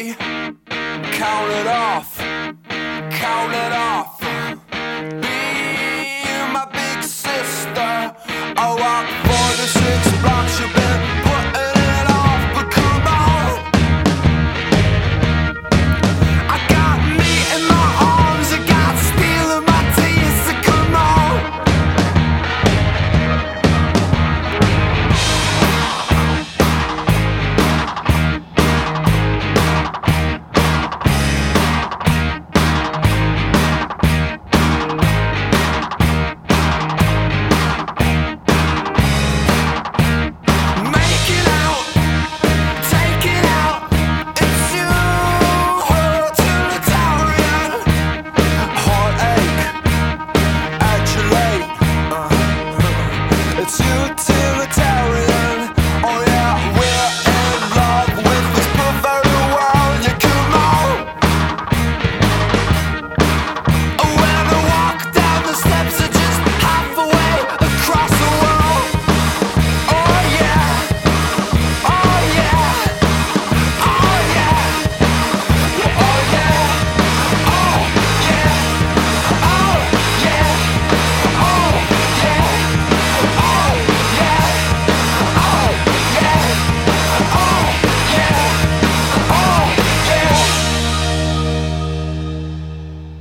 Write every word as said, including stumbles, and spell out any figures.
me count it off, count it off. Be my big sister. I walk forty-six blocks, you've been putting it off, but come on. I got meat in my arms, I got steel in my teeth, so come on. It's utilitarian.